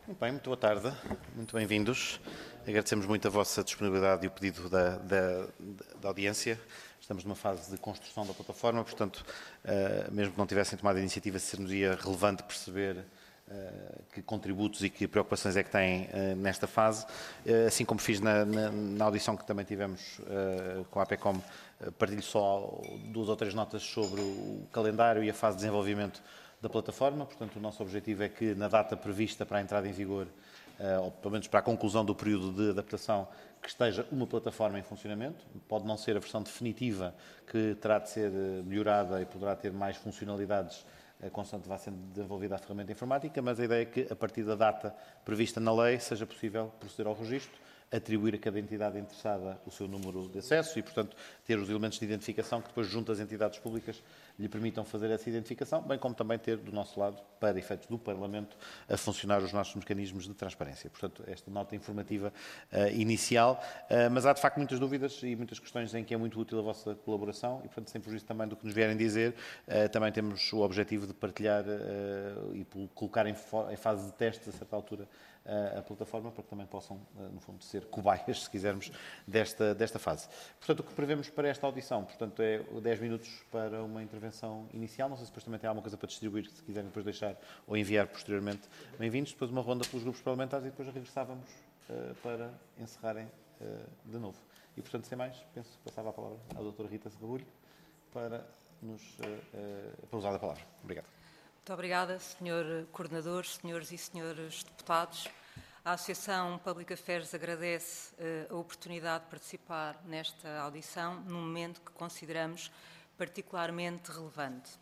Muito bem, muito boa tarde, muito bem-vindos. Agradecemos muito a vossa disponibilidade e o pedido da audiência. Estamos numa fase de construção da plataforma, portanto, mesmo que não tivessem tomado a iniciativa, seria relevante perceber que contributos e que preocupações é que têm nesta fase. Assim como fiz na audição que também tivemos com a APECOM, partilho só 2 ou 3 notas sobre o calendário e a fase de desenvolvimento da plataforma. Portanto, o nosso objetivo é que na data prevista para a entrada em vigor, ou pelo menos para a conclusão do período de adaptação, que esteja uma plataforma em funcionamento. Pode não ser a versão definitiva, que terá de ser melhorada e poderá ter mais funcionalidades constante vá sendo desenvolvida a ferramenta informática, mas a ideia é que, a partir da data prevista na lei, seja possível proceder ao registro, atribuir a cada entidade interessada o seu número de acesso e, portanto, ter os elementos de identificação que depois, junto às entidades públicas, lhe permitam fazer essa identificação, bem como também ter, do nosso lado, para efeitos do Parlamento, a funcionar os nossos mecanismos de transparência. Portanto, esta nota informativa inicial, mas há, de facto, muitas dúvidas e muitas questões em que é muito útil a vossa colaboração e, portanto, sem prejuízo também do que nos vierem dizer, também temos o objetivo de partilhar e colocar em fase de teste, a certa altura, a plataforma, para que também possam, no fundo, ser cobaias, se quisermos, desta fase. Portanto, o que prevemos para esta audição, portanto, é 10 minutos para uma intervenção inicial. Não sei se depois também tem alguma coisa para distribuir, se quiserem depois deixar ou enviar posteriormente. Bem-vindos. Depois uma ronda pelos grupos parlamentares e depois regressávamos para encerrarem de novo. E, portanto, sem mais, penso que passava a palavra à doutora Rita Serrabulho para usar a palavra. Obrigado. Muito obrigada, Sr. Coordenador, senhores e senhores deputados. A Associação Public Affairs agradece a oportunidade de participar nesta audição, num momento que consideramos particularmente relevante.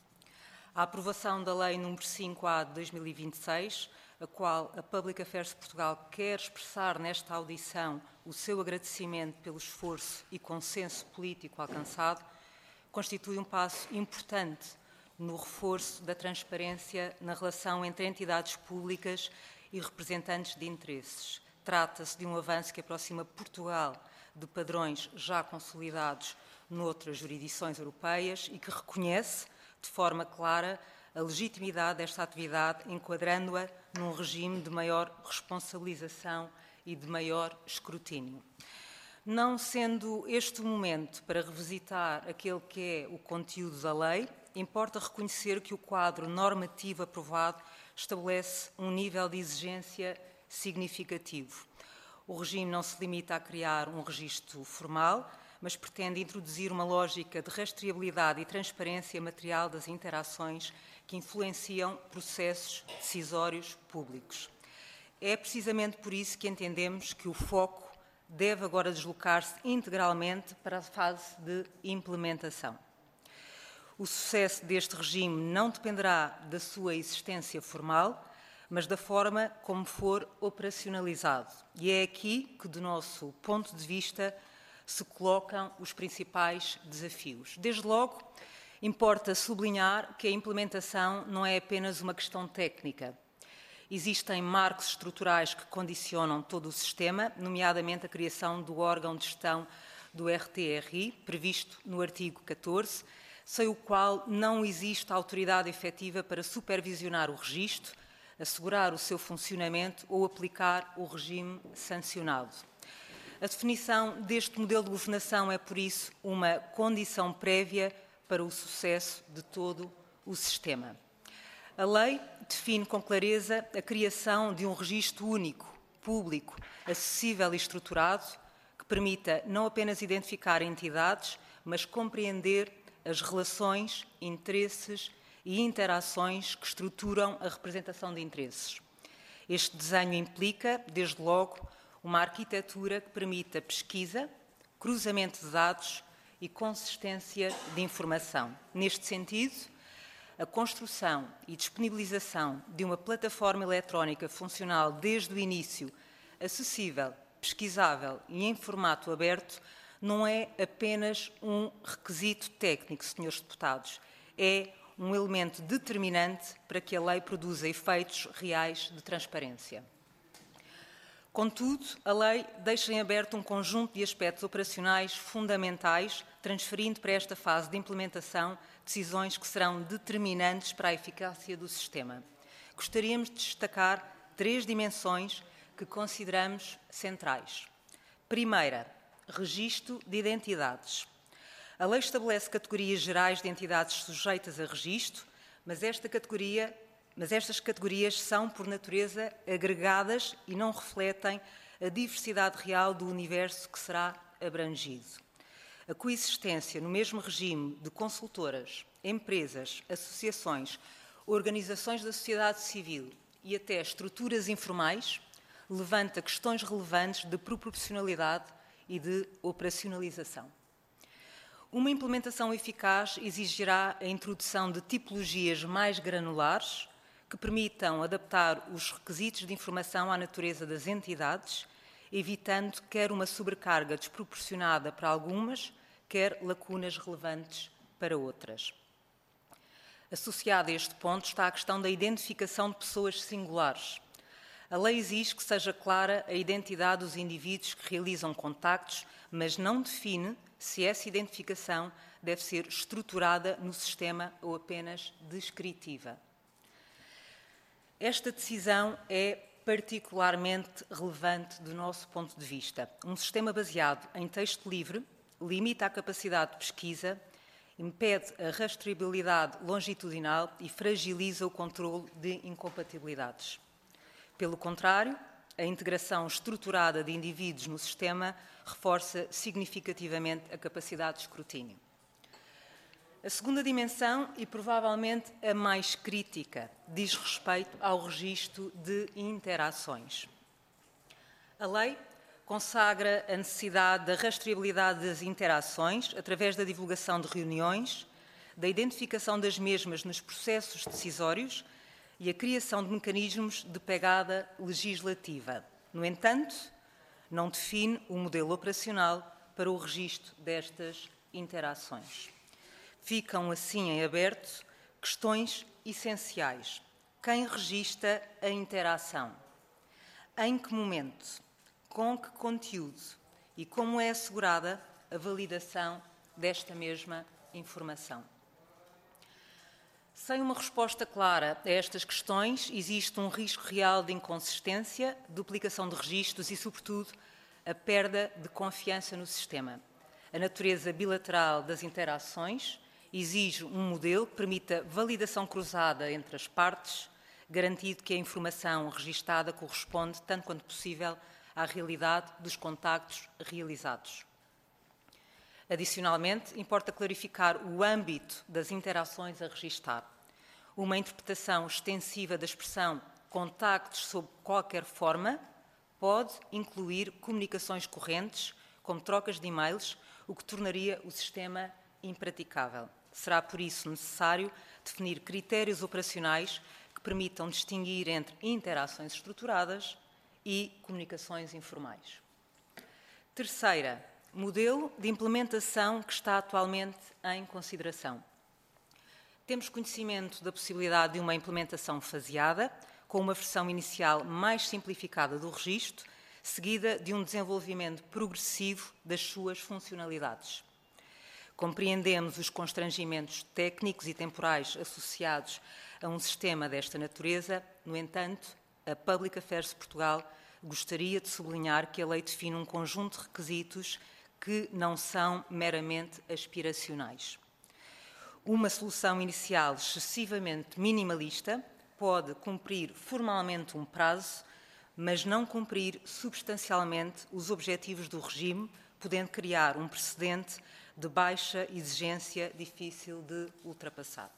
A aprovação da Lei nº 5A de 2026, a qual a Public Affairs de Portugal quer expressar nesta audição o seu agradecimento pelo esforço e consenso político alcançado, constitui um passo importante no reforço da transparência na relação entre entidades públicas e representantes de interesses. Trata-se de um avanço que aproxima Portugal de padrões já consolidados noutras jurisdições europeias e que reconhece, de forma clara, a legitimidade desta atividade, enquadrando-a num regime de maior responsabilização e de maior escrutínio. Não sendo este o momento para revisitar aquele que é o conteúdo da lei, importa reconhecer que o quadro normativo aprovado estabelece um nível de exigência significativo. O regime não se limita a criar um registro formal, mas pretende introduzir uma lógica de rastreabilidade e transparência material das interações que influenciam processos decisórios públicos. É precisamente por isso que entendemos que o foco deve agora deslocar-se integralmente para a fase de implementação. O sucesso deste regime não dependerá da sua existência formal, mas da forma como for operacionalizado. E é aqui que, do nosso ponto de vista, se colocam os principais desafios. Desde logo, importa sublinhar que a implementação não é apenas uma questão técnica. Existem marcos estruturais que condicionam todo o sistema, nomeadamente a criação do órgão de gestão do RTRI, previsto no artigo 14, sem o qual não existe autoridade efetiva para supervisionar o registro, assegurar o seu funcionamento ou aplicar o regime sancionado. A definição deste modelo de governação é, por isso, uma condição prévia para o sucesso de todo o sistema. A lei define com clareza a criação de um registro único, público, acessível e estruturado, que permita não apenas identificar entidades, mas compreender as relações, interesses e interações que estruturam a representação de interesses. Este desenho implica, desde logo, uma arquitetura que permita pesquisa, cruzamento de dados e consistência de informação. Neste sentido, a construção e disponibilização de uma plataforma eletrónica funcional desde o início, acessível, pesquisável e em formato aberto, não é apenas um requisito técnico, senhores deputados, é um elemento determinante para que a lei produza efeitos reais de transparência. Contudo, a lei deixa em aberto um conjunto de aspectos operacionais fundamentais, transferindo para esta fase de implementação decisões que serão determinantes para a eficácia do sistema. Gostaríamos de destacar três dimensões que consideramos centrais. Primeira, registro de identidades. A lei estabelece categorias gerais de entidades sujeitas a registro, mas estas categorias são, por natureza, agregadas e não refletem a diversidade real do universo que será abrangido. A coexistência no mesmo regime de consultoras, empresas, associações, organizações da sociedade civil e até estruturas informais levanta questões relevantes de proporcionalidade e de operacionalização. Uma implementação eficaz exigirá a introdução de tipologias mais granulares que permitam adaptar os requisitos de informação à natureza das entidades, evitando quer uma sobrecarga desproporcionada para algumas, quer lacunas relevantes para outras. Associada a este ponto está a questão da identificação de pessoas singulares. A lei exige que seja clara a identidade dos indivíduos que realizam contactos, mas não define se essa identificação deve ser estruturada no sistema ou apenas descritiva. Esta decisão é particularmente relevante do nosso ponto de vista. Um sistema baseado em texto livre limita a capacidade de pesquisa, impede a rastreabilidade longitudinal e fragiliza o controle de incompatibilidades. Pelo contrário, a integração estruturada de indivíduos no sistema reforça significativamente a capacidade de escrutínio. A segunda dimensão, e provavelmente a mais crítica, diz respeito ao registro de interações. A lei consagra a necessidade da rastreabilidade das interações através da divulgação de reuniões, da identificação das mesmas nos processos decisórios e a criação de mecanismos de pegada legislativa. No entanto, não define o modelo operacional para o registro destas interações. Ficam assim em aberto questões essenciais. Quem registra a interação? Em que momento? Com que conteúdo? E como é assegurada a validação desta mesma informação? Sem uma resposta clara a estas questões, existe um risco real de inconsistência, duplicação de registros e, sobretudo, a perda de confiança no sistema. A natureza bilateral das interações exige um modelo que permita validação cruzada entre as partes, garantindo que a informação registada corresponde, tanto quanto possível, à realidade dos contactos realizados. Adicionalmente, importa clarificar o âmbito das interações a registar. Uma interpretação extensiva da expressão contactos sob qualquer forma pode incluir comunicações correntes, como trocas de e-mails, o que tornaria o sistema impraticável. Será, por isso, necessário definir critérios operacionais que permitam distinguir entre interações estruturadas e comunicações informais. Terceira, modelo de implementação que está atualmente em consideração. Temos conhecimento da possibilidade de uma implementação faseada, com uma versão inicial mais simplificada do registro, seguida de um desenvolvimento progressivo das suas funcionalidades. Compreendemos os constrangimentos técnicos e temporais associados a um sistema desta natureza. No entanto, a Public Affairs de Portugal gostaria de sublinhar que a lei define um conjunto de requisitos que não são meramente aspiracionais. Uma solução inicial excessivamente minimalista pode cumprir formalmente um prazo, mas não cumprir substancialmente os objetivos do regime, podendo criar um precedente de baixa exigência difícil de ultrapassar.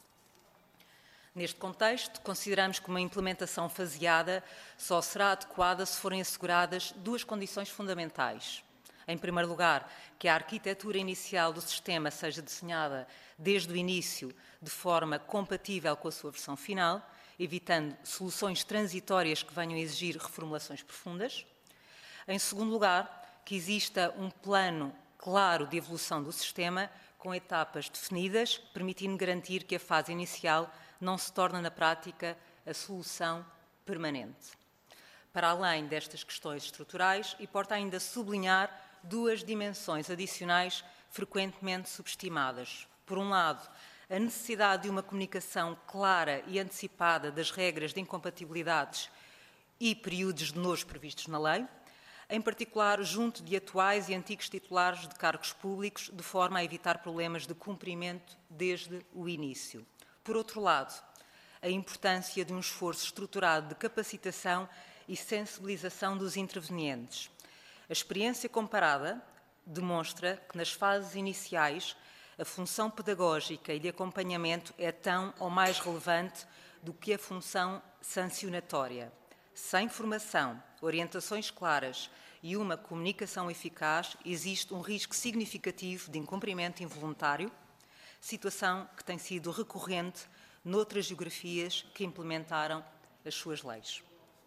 Neste contexto, consideramos que uma implementação faseada só será adequada se forem asseguradas duas condições fundamentais. Em primeiro lugar, que a arquitetura inicial do sistema seja desenhada desde o início de forma compatível com a sua versão final, evitando soluções transitórias que venham a exigir reformulações profundas. Em segundo lugar, que exista um plano claro de evolução do sistema, com etapas definidas, permitindo garantir que a fase inicial não se torna, na prática, a solução permanente. Para além destas questões estruturais, importa ainda sublinhar duas dimensões adicionais frequentemente subestimadas. Por um lado, a necessidade de uma comunicação clara e antecipada das regras de incompatibilidades e períodos de nojo previstos na lei, em particular junto de atuais e antigos titulares de cargos públicos, de forma a evitar problemas de cumprimento desde o início. Por outro lado, a importância de um esforço estruturado de capacitação e sensibilização dos intervenientes. A experiência comparada demonstra que nas fases iniciais a função pedagógica e de acompanhamento é tão ou mais relevante do que a função sancionatória. Sem formação, orientações claras e uma comunicação eficaz, existe um risco significativo de incumprimento involuntário, situação que tem sido recorrente noutras geografias que implementaram as suas leis.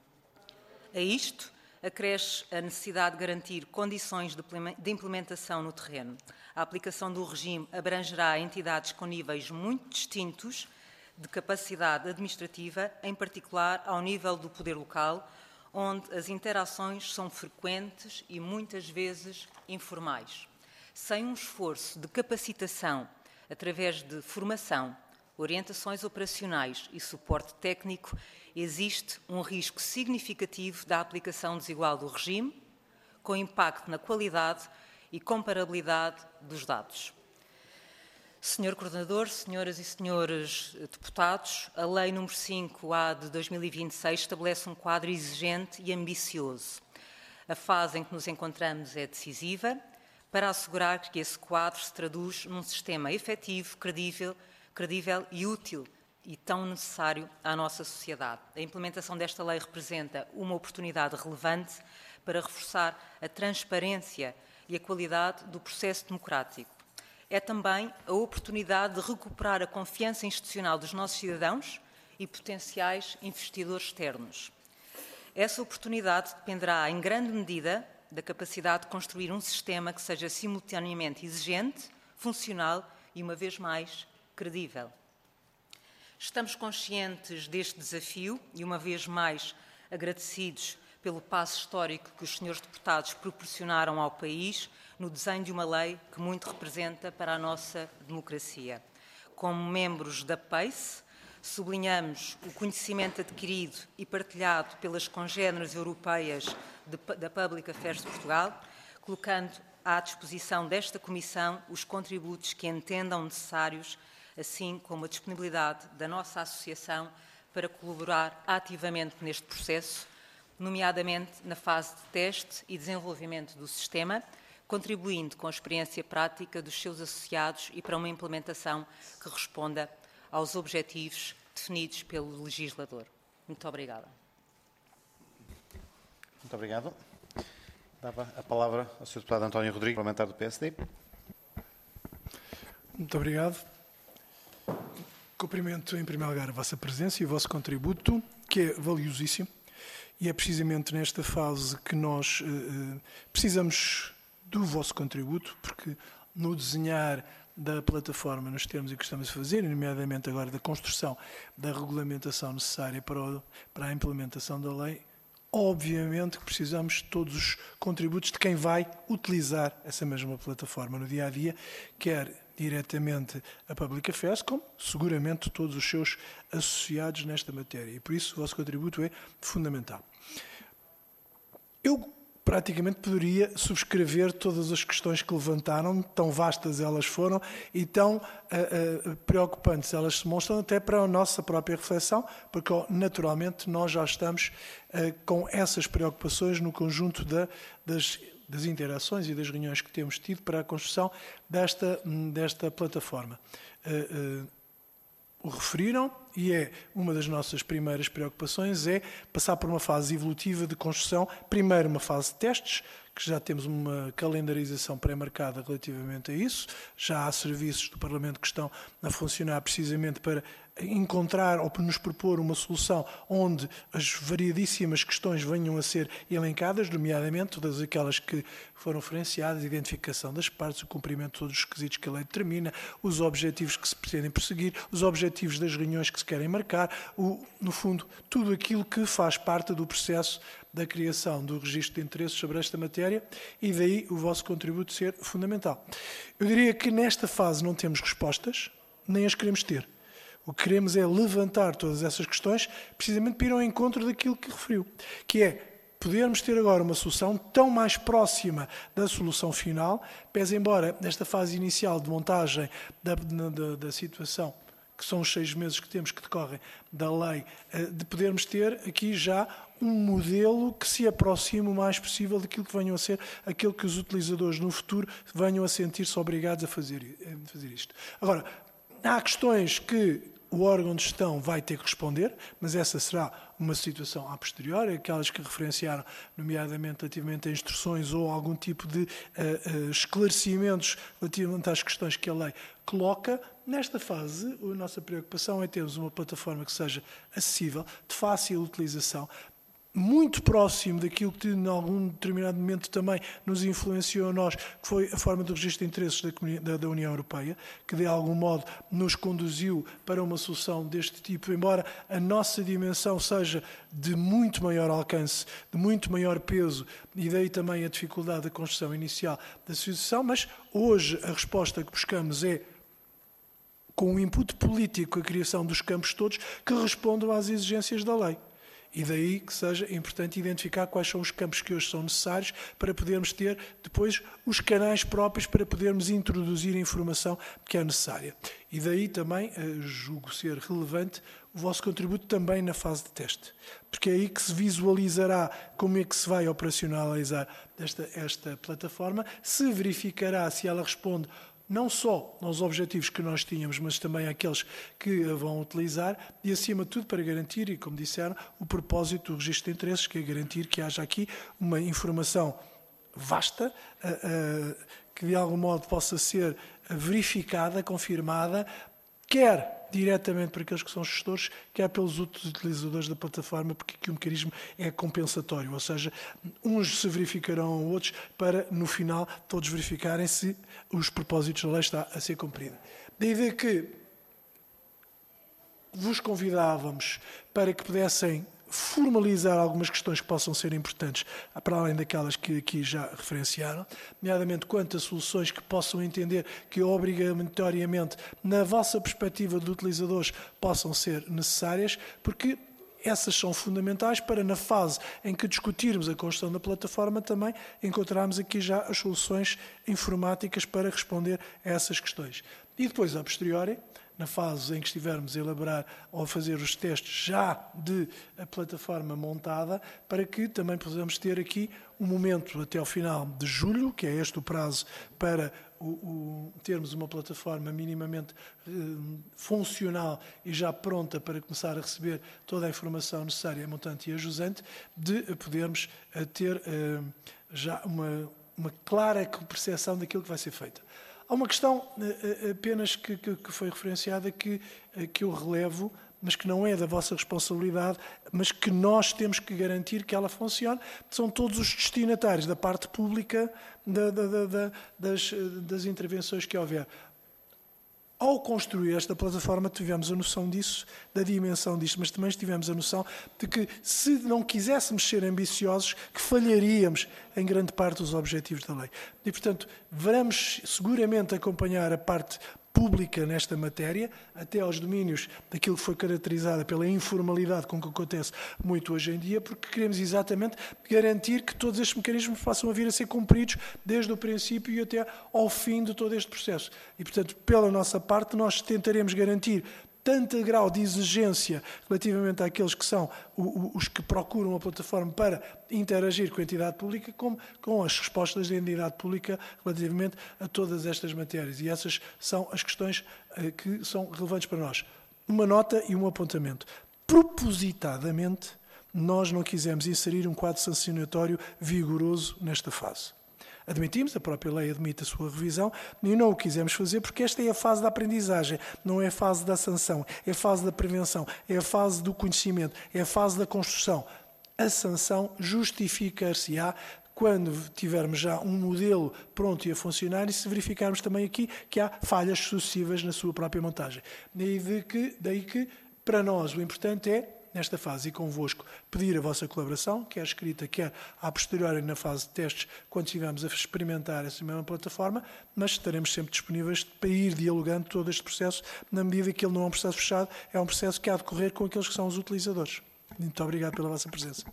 A isto acresce a necessidade de garantir condições de implementação no terreno. A aplicação do regime abrangerá entidades com níveis muito distintos de capacidade administrativa, em particular ao nível do poder local, onde as interações são frequentes e muitas vezes informais. Sem um esforço de capacitação através de formação, orientações operacionais e suporte técnico, existe um risco significativo da aplicação desigual do regime, com impacto na qualidade e comparabilidade dos dados. Senhor Coordenador, senhoras e senhores deputados, a Lei nº 5A de 2026 estabelece um quadro exigente e ambicioso. A fase em que nos encontramos é decisiva para assegurar que esse quadro se traduz num sistema efetivo, credível e útil e tão necessário à nossa sociedade. A implementação desta lei representa uma oportunidade relevante para reforçar a transparência e a qualidade do processo democrático. É também a oportunidade de recuperar a confiança institucional dos nossos cidadãos e potenciais investidores externos. Essa oportunidade dependerá, em grande medida, da capacidade de construir um sistema que seja simultaneamente exigente, funcional e, uma vez mais, credível. Estamos conscientes deste desafio e, uma vez mais, agradecidos pelo passo histórico que os senhores deputados proporcionaram ao país no desenho de uma lei que muito representa para a nossa democracia. Como membros da PACE, sublinhamos o conhecimento adquirido e partilhado pelas congêneres europeias da Public Affairs de Portugal, colocando à disposição desta Comissão os contributos que entendam necessários, assim como a disponibilidade da nossa associação para colaborar ativamente neste processo, nomeadamente na fase de teste e desenvolvimento do sistema, contribuindo com a experiência prática dos seus associados e para uma implementação que responda aos objetivos definidos pelo legislador. Muito obrigada. Muito obrigado. Dava a palavra ao Sr. Deputado António Rodrigues, parlamentar do PSD. Muito obrigado. Cumprimento, em primeiro lugar, a vossa presença e o vosso contributo, que é valiosíssimo, e é precisamente nesta fase que nós precisamos do vosso contributo, porque no desenhar da plataforma, nos termos em que estamos a fazer, nomeadamente agora da construção da regulamentação necessária para a implementação da lei, obviamente que precisamos de todos os contributos de quem vai utilizar essa mesma plataforma no dia-a-dia, quer diretamente a Public Affairs, como seguramente todos os seus associados nesta matéria. E por isso o vosso contributo é fundamental. Eu praticamente poderia subscrever todas as questões que levantaram, tão vastas elas foram e tão preocupantes elas se mostram até para a nossa própria reflexão, porque naturalmente nós já estamos com essas preocupações no conjunto das interações e das reuniões que temos tido para a construção desta plataforma. O referiram e é uma das nossas primeiras preocupações é passar por uma fase evolutiva de construção, primeiro uma fase de testes, que já temos uma calendarização pré-marcada relativamente a isso, já há serviços do Parlamento que estão a funcionar precisamente para encontrar ou para nos propor uma solução onde as variedíssimas questões venham a ser elencadas, nomeadamente todas aquelas que foram referenciadas, a identificação das partes, o cumprimento de todos os requisitos que a lei determina, os objetivos que se pretendem perseguir, os objetivos das reuniões que se querem marcar, no fundo, tudo aquilo que faz parte do processo da criação do registro de interesses sobre esta matéria e daí o vosso contributo ser fundamental. Eu diria que nesta fase não temos respostas, nem as queremos ter. O que queremos é levantar todas essas questões, precisamente para ir ao encontro daquilo que referiu, que é podermos ter agora uma solução tão mais próxima da solução final, pese embora nesta fase inicial de montagem da situação, que são os 6 meses que temos que decorrem da lei, de podermos ter aqui já um modelo que se aproxime o mais possível daquilo que venham a ser, aquilo que os utilizadores no futuro venham a sentir-se obrigados a fazer isto. Agora, há questões que o órgão de gestão vai ter que responder, mas essa será uma situação a posteriori, aquelas que referenciaram, nomeadamente relativamente a instruções ou algum tipo de esclarecimentos relativamente às questões que a lei coloca. Nesta fase, a nossa preocupação é termos uma plataforma que seja acessível, de fácil utilização, muito próximo daquilo que em algum determinado momento também nos influenciou a nós, que foi a forma do registro de interesses da União Europeia, que de algum modo nos conduziu para uma solução deste tipo, embora a nossa dimensão seja de muito maior alcance, de muito maior peso, e daí também a dificuldade da construção inicial da situação, mas hoje a resposta que buscamos é com o input político, a criação dos campos todos que respondam às exigências da lei. E daí que seja importante identificar quais são os campos que hoje são necessários para podermos ter depois os canais próprios para podermos introduzir a informação que é necessária. E daí também julgo ser relevante o vosso contributo também na fase de teste, porque é aí que se visualizará como é que se vai operacionalizar esta plataforma, se verificará se ela responde não só aos objetivos que nós tínhamos, mas também àqueles que a vão utilizar e, acima de tudo, para garantir, e como disseram, o propósito do registro de interesses, que é garantir que haja aqui uma informação vasta, que de algum modo possa ser verificada, confirmada, quer diretamente para aqueles que são gestores, quer pelos outros utilizadores da plataforma, porque aqui o mecanismo é compensatório, ou seja, uns se verificarão a outros para, no final, todos verificarem se os propósitos da lei estão a ser cumprida. Daí que vos convidávamos para que pudessem formalizar algumas questões que possam ser importantes, para além daquelas que aqui já referenciaram, nomeadamente quanto a soluções que possam entender que obrigatoriamente, na vossa perspectiva de utilizadores, possam ser necessárias, porque essas são fundamentais para, na fase em que discutirmos a construção da plataforma, também encontrarmos aqui já as soluções informáticas para responder a essas questões. E depois, a posteriori, na fase em que estivermos a elaborar ou a fazer os testes já de a plataforma montada, para que também possamos ter aqui um momento até ao final de julho, que é este o prazo para termos uma plataforma minimamente funcional e já pronta para começar a receber toda a informação necessária, montante e ajusante, de podermos ter já uma clara percepção daquilo que vai ser feito. Há uma questão apenas que foi referenciada que eu relevo, mas que não é da vossa responsabilidade, mas que nós temos que garantir que ela funcione. São todos os destinatários da parte pública das intervenções que houver. Ao construir esta plataforma tivemos a noção disso, da dimensão disto, mas também tivemos a noção de que se não quiséssemos ser ambiciosos, que falharíamos em grande parte dos objetivos da lei. E, portanto, vamos seguramente acompanhar a parte pública nesta matéria, até aos domínios daquilo que foi caracterizada pela informalidade com que acontece muito hoje em dia, porque queremos exatamente garantir que todos estes mecanismos possam vir a ser cumpridos desde o princípio e até ao fim de todo este processo. E, portanto, pela nossa parte, nós tentaremos garantir tanto grau de exigência relativamente àqueles que são os que procuram a plataforma para interagir com a entidade pública, como com as respostas da entidade pública relativamente a todas estas matérias. E essas são as questões que são relevantes para nós. Uma nota e um apontamento. Propositadamente, nós não quisemos inserir um quadro sancionatório vigoroso nesta fase. Admitimos, a própria lei admite a sua revisão, e não o quisemos fazer porque esta é a fase da aprendizagem, não é a fase da sanção, é a fase da prevenção, é a fase do conhecimento, é a fase da construção. A sanção justificar-se-á quando tivermos já um modelo pronto e a funcionar e se verificarmos também aqui que há falhas sucessivas na sua própria montagem. Daí que, para nós, o importante é nesta fase e convosco, pedir a vossa colaboração, quer escrita, quer a posteriori na fase de testes, quando estivermos a experimentar essa mesma plataforma, mas estaremos sempre disponíveis para ir dialogando todo este processo, na medida que ele não é um processo fechado, é um processo que há de decorrer com aqueles que são os utilizadores. Muito obrigado pela vossa presença.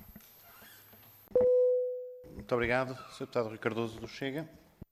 Muito obrigado, Sr. Deputado Rui Cardoso do Chega.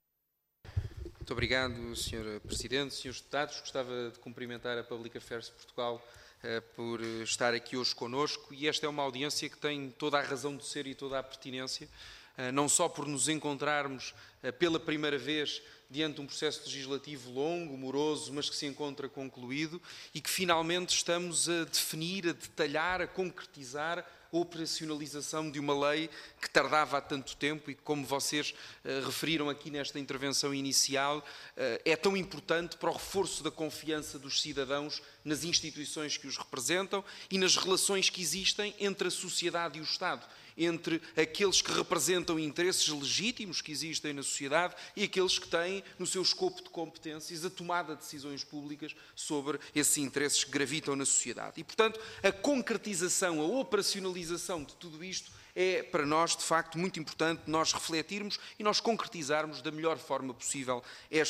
Muito obrigado, Sr. Presidente. Senhores Deputados, gostava de cumprimentar a Public Affairs de Portugal por estar aqui hoje connosco, e esta é uma audiência que tem toda a razão de ser e toda a pertinência, não só por nos encontrarmos pela primeira vez diante de um processo legislativo longo, moroso, mas que se encontra concluído e que finalmente estamos a definir, a detalhar, a concretizar a operacionalização de uma lei que tardava há tanto tempo e que, como vocês referiram aqui nesta intervenção inicial, é tão importante para o reforço da confiança dos cidadãos nas instituições que os representam e nas relações que existem entre a sociedade e o Estado, entre aqueles que representam interesses legítimos que existem na sociedade e aqueles que têm no seu escopo de competências a tomada de decisões públicas sobre esses interesses que gravitam na sociedade. E, portanto, a concretização, a operacionalização de tudo isto é, para nós, de facto, muito importante nós refletirmos e nós concretizarmos da melhor forma possível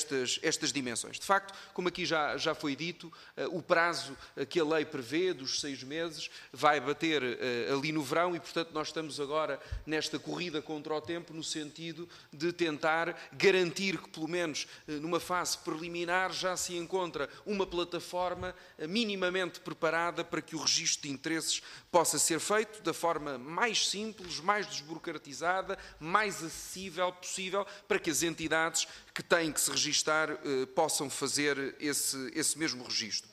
estas dimensões. De facto, como aqui já foi dito, o prazo que a lei prevê, dos 6 meses, vai bater ali no verão e, portanto, nós estamos agora nesta corrida contra o tempo no sentido de tentar garantir que, pelo menos numa fase preliminar, já se encontra uma plataforma minimamente preparada para que o registro de interesses possa ser feito da forma mais simples, mais desburocratizada, mais acessível possível, para que as entidades que têm que se registar possam fazer esse mesmo registro.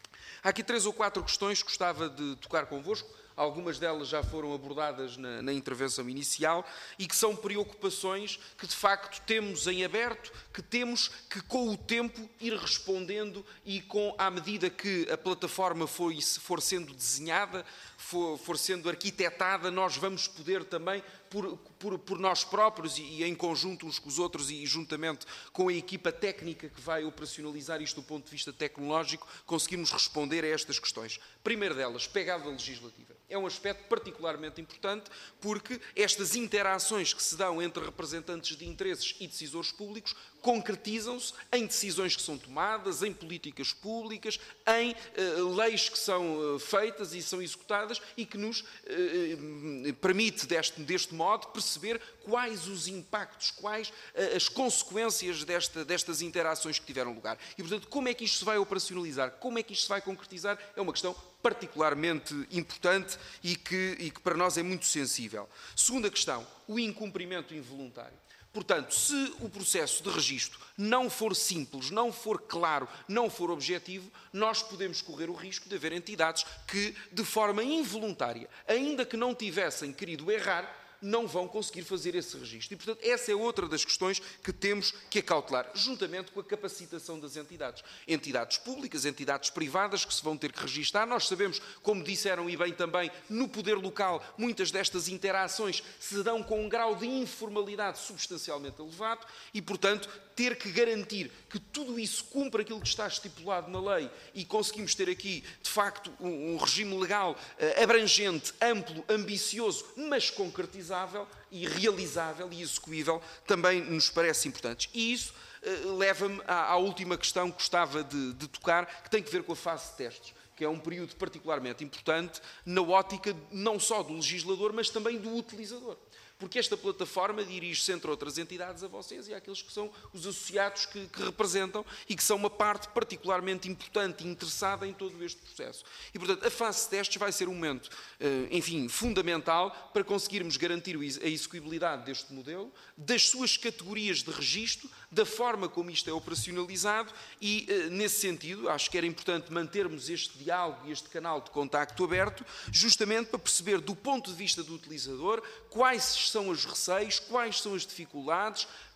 Há aqui 3 ou 4 questões que gostava de tocar convosco. Algumas delas já foram abordadas na intervenção inicial e que são preocupações que, de facto, temos em aberto, que temos que, com o tempo, ir respondendo e, à medida que a plataforma for sendo desenhada, for sendo arquitetada, nós vamos poder também, por nós próprios e em conjunto uns com os outros e juntamente com a equipa técnica que vai operacionalizar isto do ponto de vista tecnológico, conseguirmos responder a estas questões. Primeiro delas, pegada legislativa. É um aspecto particularmente importante porque estas interações que se dão entre representantes de interesses e decisores públicos concretizam-se em decisões que são tomadas, em políticas públicas, em leis que são feitas e são executadas e que nos permite, deste modo, perceber quais os impactos, quais as consequências destas interações que tiveram lugar. E, portanto, como é que isto se vai operacionalizar? Como é que isto se vai concretizar? É uma questão particularmente importante e que para nós é muito sensível. Segunda questão, o incumprimento involuntário. Portanto, se o processo de registro não for simples, não for claro, não for objetivo, nós podemos correr o risco de haver entidades que, de forma involuntária, ainda que não tivessem querido errar, não vão conseguir fazer esse registro. E, portanto, essa é outra das questões que temos que acautelar, juntamente com a capacitação das entidades. Entidades públicas, entidades privadas que se vão ter que registar. Nós sabemos, como disseram e bem também, no poder local, muitas destas interações se dão com um grau de informalidade substancialmente elevado e, portanto, ter que garantir que tudo isso cumpra aquilo que está estipulado na lei e conseguimos ter aqui, de facto, um regime legal abrangente, amplo, ambicioso, mas concretizável e realizável e execuível, também nos parece importante. E isso leva-me à última questão que gostava de tocar, que tem que ver com a fase de testes, que é um período particularmente importante na ótica não só do legislador, mas também do utilizador. Porque esta plataforma dirige-se, entre outras entidades, a vocês e àqueles que são os associados que representam e que são uma parte particularmente importante e interessada em todo este processo. E, portanto, a fase de testes vai ser um momento, enfim, fundamental para conseguirmos garantir a execuibilidade deste modelo, das suas categorias de registro, da forma como isto é operacionalizado e, nesse sentido, acho que era importante mantermos este diálogo e este canal de contacto aberto, justamente para perceber, do ponto de vista do utilizador, quais são os receios, quais são as dificuldades,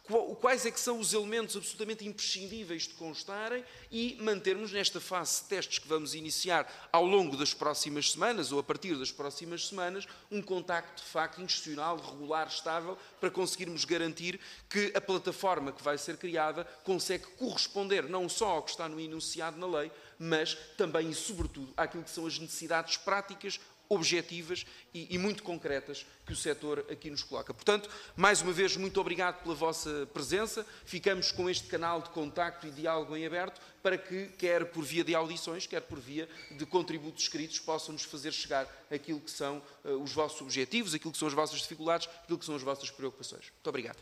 quais é que são os elementos absolutamente imprescindíveis de constarem e mantermos nesta fase de testes que vamos iniciar ao longo das próximas semanas ou a partir das próximas semanas um contacto de facto institucional, regular, estável, para conseguirmos garantir que a plataforma que vai ser criada consegue corresponder não só ao que está no enunciado na lei, mas também e sobretudo àquilo que são as necessidades práticas, objetivas e muito concretas que o setor aqui nos coloca. Portanto, mais uma vez, muito obrigado pela vossa presença. Ficamos com este canal de contacto e diálogo em aberto para que, quer por via de audições, quer por via de contributos escritos, possam-nos fazer chegar aquilo que são os vossos objetivos, aquilo que são as vossas dificuldades, aquilo que são as vossas preocupações. Muito obrigado.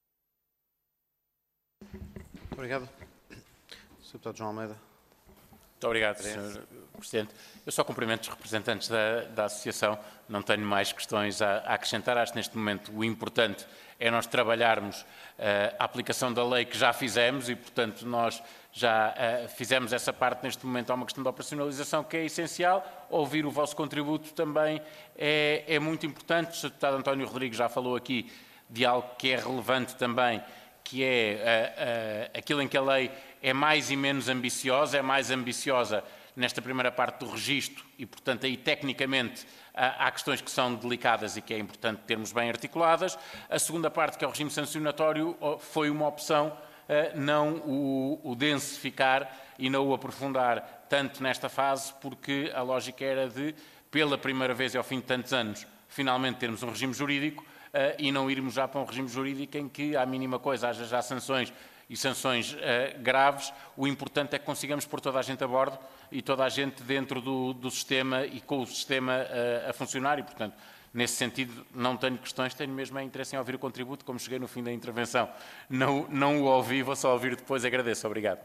Obrigado. Sr. Deputado João Almeida. Muito obrigado, Sr. Presidente. Eu só cumprimento os representantes da Associação, não tenho mais questões a acrescentar. Acho que neste momento o importante é nós trabalharmos a aplicação da lei que já fizemos e, portanto, nós já fizemos essa parte. Neste momento há uma questão de operacionalização que é essencial. Ouvir o vosso contributo também é muito importante. O Sr. Deputado António Rodrigues já falou aqui de algo que é relevante também, que é aquilo em que a lei é mais e menos ambiciosa, é mais ambiciosa nesta primeira parte do registro e, portanto, aí tecnicamente há questões que são delicadas e que é importante termos bem articuladas. A segunda parte, que é o regime sancionatório, foi uma opção não o densificar e não o aprofundar tanto nesta fase, porque a lógica era de, pela primeira vez e ao fim de tantos anos, finalmente termos um regime jurídico e não irmos já para um regime jurídico em que, à mínima coisa, haja já sanções e sanções graves. O importante é que consigamos pôr toda a gente a bordo e toda a gente dentro do sistema e com o sistema a funcionar e, portanto, nesse sentido não tenho questões, tenho mesmo interesse em ouvir o contributo. Como cheguei no fim da intervenção, não o ouvi, vou só ouvir depois. Agradeço. Obrigado.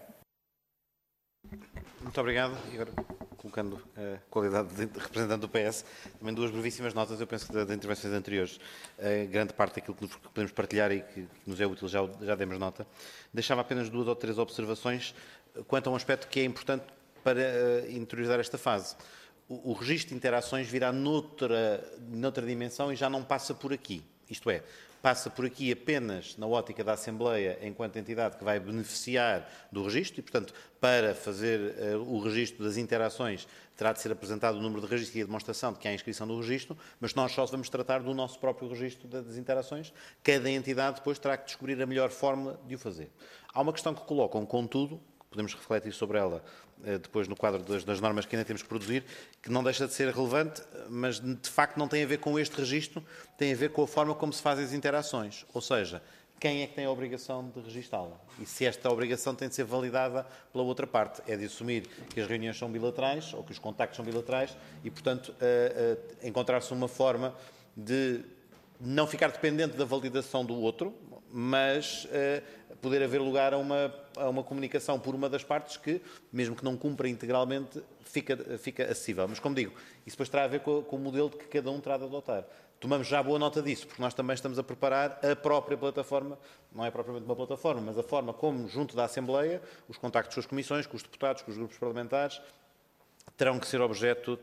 Muito obrigado. E agora, colocando a qualidade de representante do PS, também duas brevíssimas notas, eu penso que das intervenções anteriores, grande parte daquilo que podemos partilhar e que nos é útil já demos nota. Deixava apenas 2 ou 3 observações quanto a um aspecto que é importante para interiorizar esta fase. O registro de interações virá noutra dimensão e já não passa por aqui. Isto é, passa por aqui apenas na ótica da Assembleia enquanto entidade que vai beneficiar do registro e, portanto, para fazer o registro das interações terá de ser apresentado o número de registro e a demonstração de que há inscrição no registro, mas nós só vamos tratar do nosso próprio registro das interações. Cada entidade depois terá que descobrir a melhor forma de o fazer. Há uma questão que colocam, contudo, podemos refletir sobre ela depois no quadro das normas que ainda temos que produzir, que não deixa de ser relevante, mas de facto não tem a ver com este registro, tem a ver com a forma como se fazem as interações. Ou seja, quem é que tem a obrigação de registá-la? E se esta obrigação tem de ser validada pela outra parte? É de assumir que as reuniões são bilaterais ou que os contactos são bilaterais e, portanto, encontrar-se uma forma de não ficar dependente da validação do outro, mas poder haver lugar a uma comunicação por uma das partes que, mesmo que não cumpra integralmente, fica acessível. Mas, como digo, isso depois terá a ver com o modelo de que cada um terá de adotar. Tomamos já boa nota disso, porque nós também estamos a preparar a própria plataforma, não é propriamente uma plataforma, mas a forma como, junto da Assembleia, os contactos com as comissões, com os deputados, com os grupos parlamentares, terão que ser objeto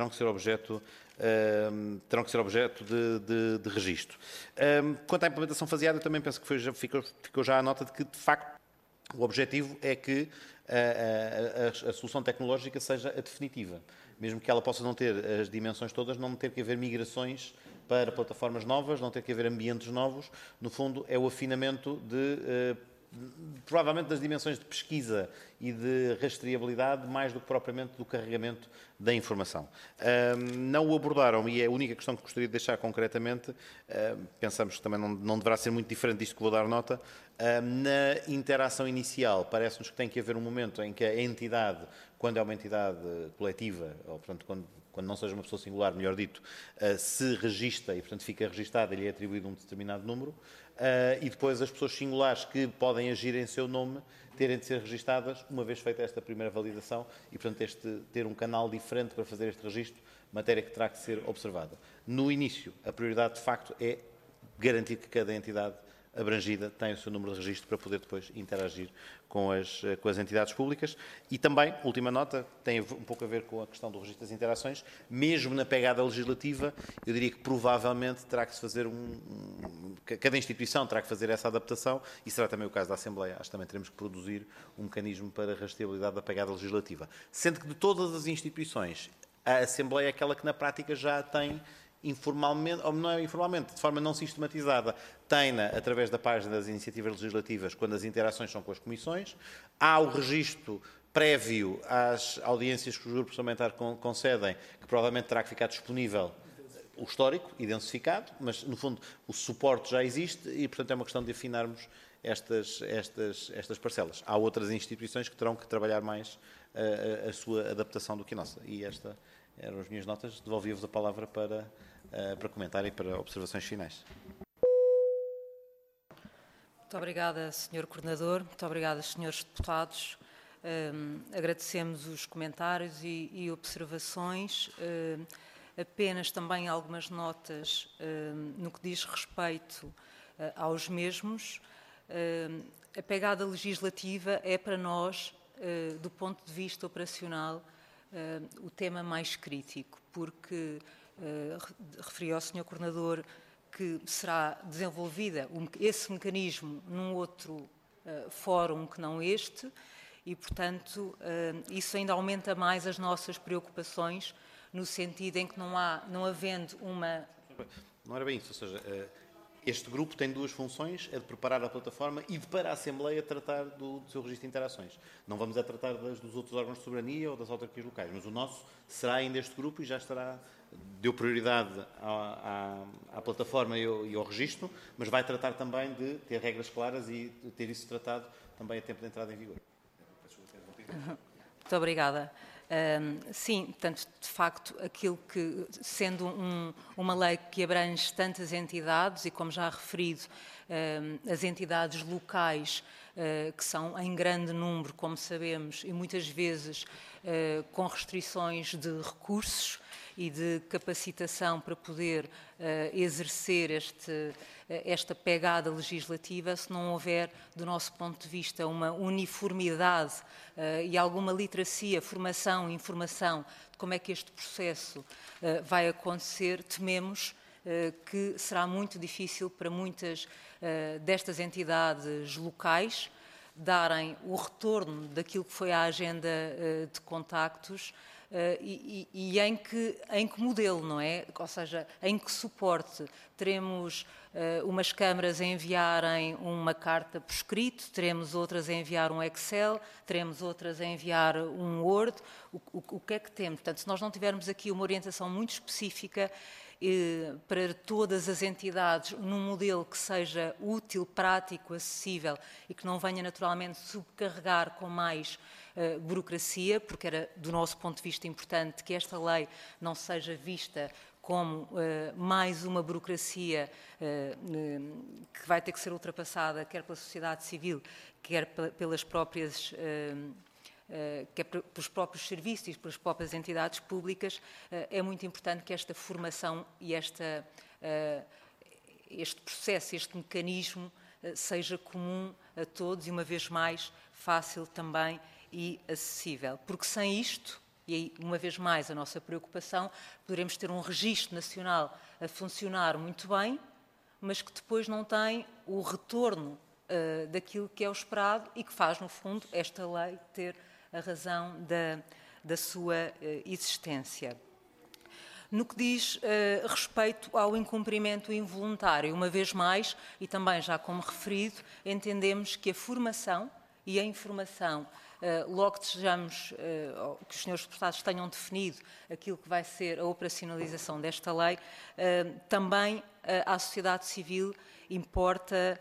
de registro. Quanto à implementação faseada, eu também penso que ficou já a nota de que, de facto, o objetivo é que a solução tecnológica seja a definitiva. Mesmo que ela possa não ter as dimensões todas, não ter que haver migrações para plataformas novas, não ter que haver ambientes novos. No fundo, é o afinamento provavelmente das dimensões de pesquisa e de rastreabilidade, mais do que propriamente do carregamento da informação. Não o abordaram, e é a única questão que gostaria de deixar concretamente, pensamos que também não deverá ser muito diferente disto que vou dar nota, na interação inicial, parece-nos que tem que haver um momento em que a entidade, quando é uma entidade coletiva, ou portanto quando não seja uma pessoa singular, melhor dito, se registra e portanto fica registada e lhe é atribuído um determinado número, e depois as pessoas singulares que podem agir em seu nome terem de ser registadas, uma vez feita esta primeira validação, e portanto ter um canal diferente para fazer este registro, matéria que terá que ser observada. No início, a prioridade de facto é garantir que cada entidade abrangida tem o seu número de registro para poder depois interagir com as entidades públicas. E também, última nota, tem um pouco a ver com a questão do registro das interações, mesmo na pegada legislativa, eu diria que provavelmente terá que se fazer cada instituição terá que fazer essa adaptação e será também o caso da Assembleia. Acho que também teremos que produzir um mecanismo para a rastreabilidade da pegada legislativa. Sendo que de todas as instituições, a Assembleia é aquela que na prática já tem informalmente, ou não é informalmente, de forma não sistematizada, tem-na através da página das iniciativas legislativas, quando as interações são com as comissões. Há o registro prévio às audiências que os grupos parlamentares concedem, que provavelmente terá que ficar disponível o histórico e densificado, mas, no fundo, o suporte já existe e, portanto, é uma questão de afinarmos estas parcelas. Há outras instituições que terão que trabalhar mais a sua adaptação do que a nossa. E estas eram as minhas notas. Devolvi-vos a palavra para comentar e para observações finais. Muito obrigada, Sr. Coordenador. Muito obrigada, Srs. Deputados. Agradecemos os comentários e observações. Apenas também algumas notas no que diz respeito aos mesmos. A pegada legislativa é para nós, do ponto de vista operacional, o tema mais crítico, porque referi ao Sr. Coordenador que será desenvolvida esse mecanismo num outro fórum que não este e, portanto, isso ainda aumenta mais as nossas preocupações no sentido em que não havendo uma... Não era bem isso, ou seja, este grupo tem duas funções, é de preparar a plataforma e de, para a Assembleia, tratar do seu registro de interações. Não vamos tratar dos outros órgãos de soberania ou das autarquias locais, mas o nosso será ainda este grupo e já estará, deu prioridade à plataforma e ao registro, mas vai tratar também de ter regras claras e de ter isso tratado também a tempo de entrada em vigor. Muito obrigada. Sim, portanto, de facto, aquilo que, sendo uma lei que abrange tantas entidades e, como já referido, as entidades locais, que são em grande número, como sabemos, e muitas vezes com restrições de recursos e de capacitação para poder exercer esta pegada legislativa, se não houver, do nosso ponto de vista, uma uniformidade e alguma literacia, formação e informação de como é que este processo vai acontecer, tememos que será muito difícil para muitas destas entidades locais darem o retorno daquilo que foi a agenda de contactos e em que modelo, não é? Ou seja, em que suporte. Teremos umas câmaras a enviarem uma carta por escrito, teremos outras a enviar um Excel, teremos outras a enviar um Word. O que é que temos? Portanto, se nós não tivermos aqui uma orientação muito específica para todas as entidades, num modelo que seja útil, prático, acessível e que não venha naturalmente subcarregar com mais burocracia, porque era, do nosso ponto de vista, importante que esta lei não seja vista como mais uma burocracia que vai ter que ser ultrapassada, quer pela sociedade civil, quer pelas próprias... quer pelos próprios serviços e pelas próprias entidades públicas, é muito importante que esta formação e este processo, este mecanismo, seja comum a todos e, uma vez mais, fácil também e acessível. Porque sem isto, e aí, uma vez mais, a nossa preocupação, poderemos ter um registro nacional a funcionar muito bem, mas que depois não tem o retorno daquilo que é o esperado e que faz, no fundo, esta lei ter a razão da sua existência. No que diz respeito ao incumprimento involuntário, uma vez mais, e também já como referido, entendemos que a formação e a informação, logo que desejamos que os senhores deputados tenham definido aquilo que vai ser a operacionalização desta lei, também à sociedade civil importa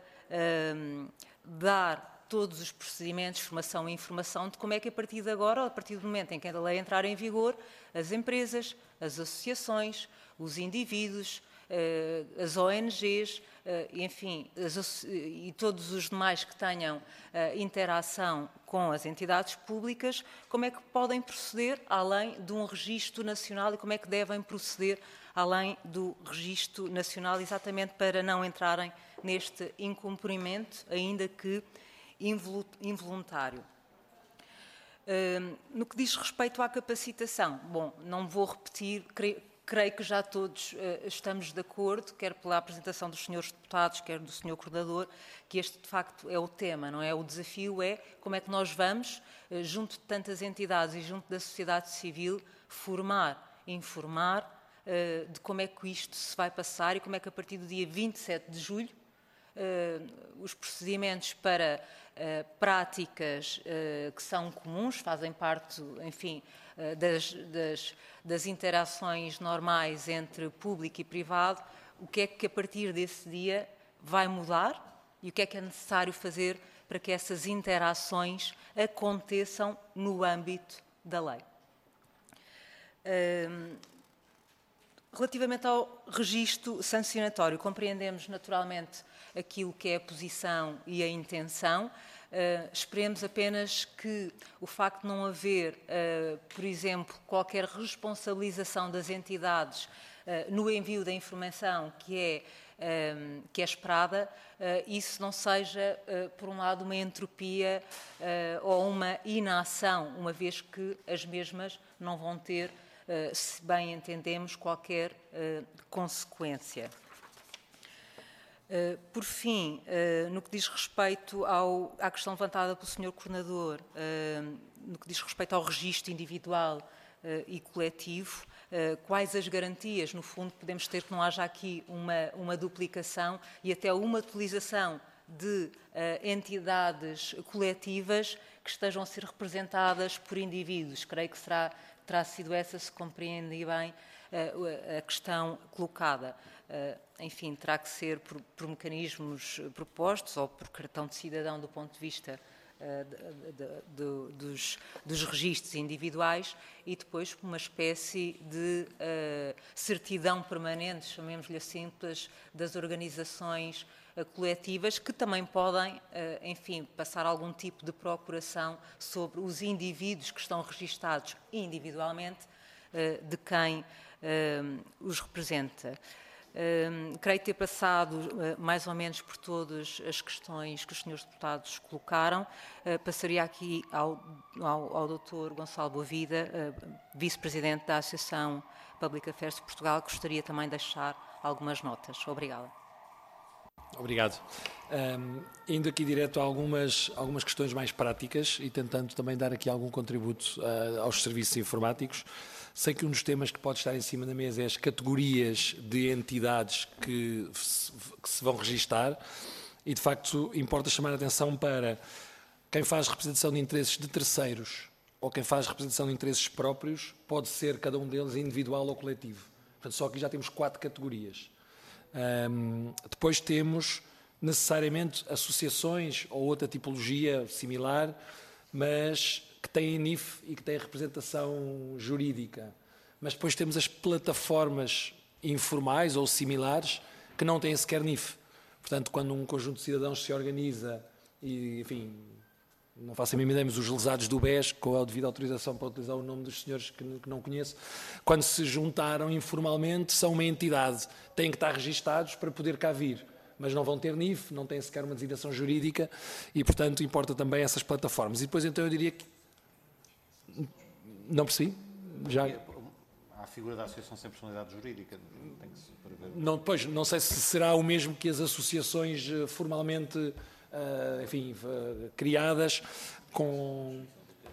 dar todos os procedimentos, formação e informação de como é que a partir de agora, ou a partir do momento em que a lei entrar em vigor, as empresas, as associações, os indivíduos, as ONGs, enfim, e todos os demais que tenham interação com as entidades públicas, como é que podem proceder além de um registro nacional e como é que devem proceder além do registro nacional, exatamente para não entrarem neste incumprimento, ainda que involuntário. No que diz respeito à capacitação, bom, não vou repetir, creio que já todos estamos de acordo, quer pela apresentação dos senhores deputados, quer do senhor coordenador, que este de facto é o tema, não é? O desafio é como é que nós vamos, junto de tantas entidades e junto da sociedade civil, formar, informar de como é que isto se vai passar e como é que a partir do dia 27 de julho os procedimentos para práticas que são comuns, fazem parte, enfim, das interações normais entre público e privado, o que é que a partir desse dia vai mudar e o que é necessário fazer para que essas interações aconteçam no âmbito da lei. Relativamente ao registro sancionatório, compreendemos naturalmente aquilo que é a posição e a intenção. Esperemos apenas que o facto de não haver, por exemplo, qualquer responsabilização das entidades no envio da informação que é esperada, isso não seja, por um lado, uma entropia ou uma inação, uma vez que as mesmas não vão ter, se bem entendemos, qualquer consequência. Por fim, no que diz respeito à questão levantada pelo Sr. Coordenador, no que diz respeito ao registro individual e coletivo, quais as garantias, no fundo, podemos ter que não haja aqui uma duplicação e até uma utilização de entidades coletivas que estejam a ser representadas por indivíduos. Creio que terá sido essa, se compreende bem, a questão colocada. Enfim, terá que ser por mecanismos propostos ou por cartão de cidadão do ponto de vista dos registros individuais e depois por uma espécie de certidão permanente, chamemos-lhe assim, das organizações coletivas que também podem, enfim, passar algum tipo de procuração sobre os indivíduos que estão registados individualmente de quem os representa. Creio ter passado mais ou menos por todas as questões que os senhores deputados colocaram. Passaria aqui ao Dr. Gonçalo Boavida, vice-presidente da Associação Public Affairs de Portugal, que gostaria também de deixar algumas notas. Obrigada. Obrigado. Indo aqui direto a algumas questões mais práticas e tentando também dar aqui algum contributo aos serviços informáticos. Sei que um dos temas que pode estar em cima da mesa é as categorias de entidades que se vão registar e, de facto, importa chamar a atenção para quem faz representação de interesses de terceiros ou quem faz representação de interesses próprios, pode ser cada um deles individual ou coletivo. Portanto, só aqui já temos 4 categorias. Depois temos necessariamente associações ou outra tipologia similar, mas que têm NIF e que têm representação jurídica. Mas depois temos as plataformas informais ou similares que não têm sequer NIF. Portanto, quando um conjunto de cidadãos se organiza e, enfim, não faço a mínima ideia, mas os lesados do BES, com a devida autorização para utilizar o nome dos senhores que não conheço, quando se juntaram informalmente, são uma entidade, têm que estar registados para poder cá vir, mas não vão ter NIF, não têm sequer uma designação jurídica e, portanto, importa também essas plataformas. E depois, então, eu diria que... Não percebi? Já... Há a figura da associação sem personalidade jurídica. Tem que se prever. Não, pois, não sei se será o mesmo que as associações formalmente... enfim, criadas com...